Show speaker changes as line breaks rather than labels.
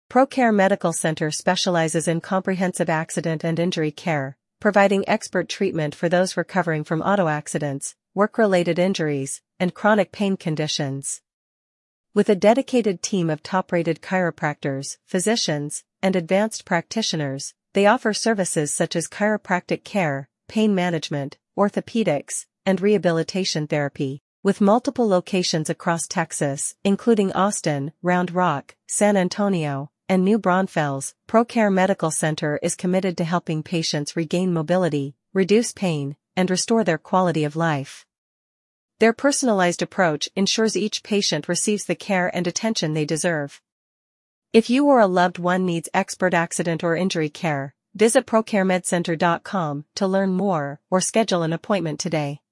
ProCare Medical Center specializes in comprehensive accident and injury care, providing expert treatment for those recovering from auto accidents, work-related injuries, and chronic pain conditions. With a dedicated team of top-rated chiropractors, physicians, and advanced practitioners, they offer services such as chiropractic care, pain management, orthopedics, and rehabilitation therapy. With multiple locations across Texas, including Austin, Round Rock, San Antonio, and New Braunfels, ProCare Medical Center is committed to helping patients regain mobility, reduce pain, and restore their quality of life. Their personalized approach ensures each patient receives the care and attention they deserve. If you or a loved one needs expert accident or injury care, visit ProCareMedCenter.com to learn more or schedule an appointment today.